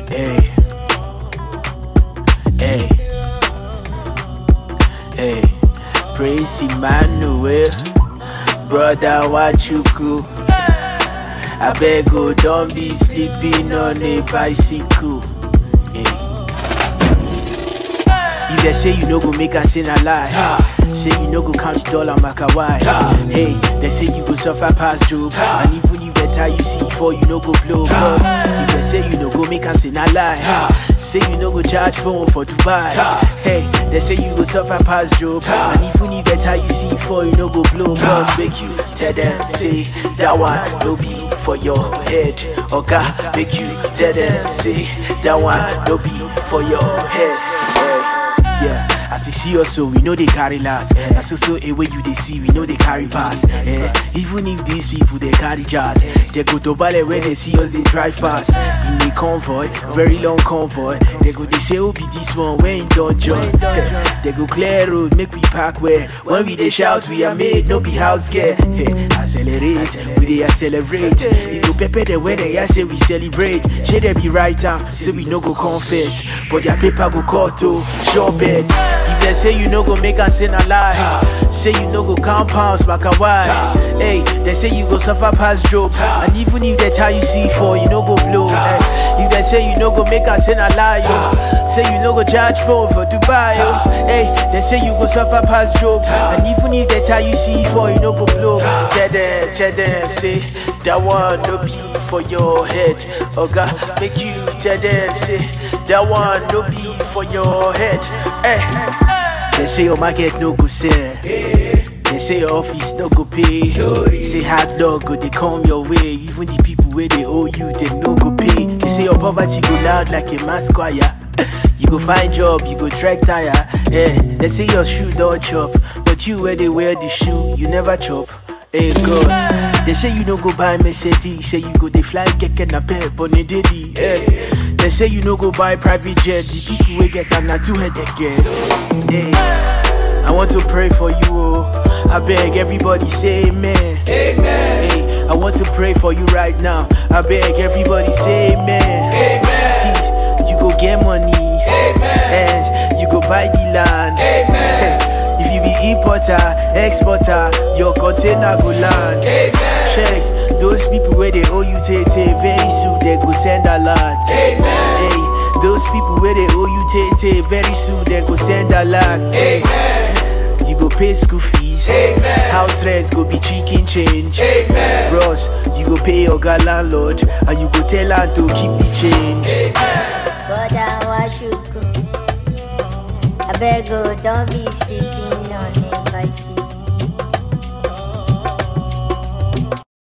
Hey, hey, hey, praise Emmanuel, brother, what you cool? I beg you, don't be sleeping on a bicycle. Hey. If they say you no go make a sin a lie, say you no go count dollar make a why. Hey, they say you go suffer past Job, and even if they tell you see for you no go blow. Cause if they say you no go make a sin a lie, say you no go charge phone for Dubai. Hey, they say you go suffer past Job, and even if they tell you see for you no go blow. Cause make you tell them say that one no be for your head. Oga, make you tell them say that one no be for your head. Yeah, as you see us, so we know they carry last. As so a way you they see, we know they carry pass. Even if these people they carry jazz, they go to ballet when they see us, they drive past. In the convoy, very long convoy. They go they say, oh be this one, when don't join. They go clear road, make we park where. When we they shout, we are made, no be house get. Accelerate, we they accelerate. It go pepper the way they say we celebrate. Should they be right now, so we no go confess. But their paper go cut to sure bet. If they say you no go make and sin a lie, say you no go count pounds back a why. Hey, they say you go suffer past Job, and even if they tell you see for you no go blow. If they say you no go make and sin a lie, say you no go charge phone for Dubai. Hey, they say you go suffer past Job, and even if they tell you see for you no go blow. Tell them, say that one no be for your head. Oga, make you tell them, say that one no be for your head. They say your market no go sell. They say your office no go pay. Say hard luck go they come your way. Even the people where they owe you, they no go pay. They say your poverty go loud like a mass choir. You go find job, you go track tire. They say your shoe don't chop, but you where they wear the shoe, you never chop. Hey God, they say you no go buy Mercedes. Say you go they fly keke na pay bonny daily. They say you no go buy private jet. The people we get them na two head they get. Hey, I want to pray for you. Oh, I beg everybody say amen. Amen. Hey, I want to pray for you right now. I beg everybody say amen. Amen. See, you go get money. Amen. And you go buy the land. Amen. If you be importer, exporter, your container go land. Amen. Check those people where they owe you tete. Very soon they go send a lot. Amen. Hey, those people where they owe you tete. Very soon they go send a lot. Amen. You go pay school fees. Amen. House rents go be chicken change. Amen. Bros, you go pay your landlord, and you go tell her to keep the change. Amen. But I wash you go. I beg you, don't be sleeping on a bicycle.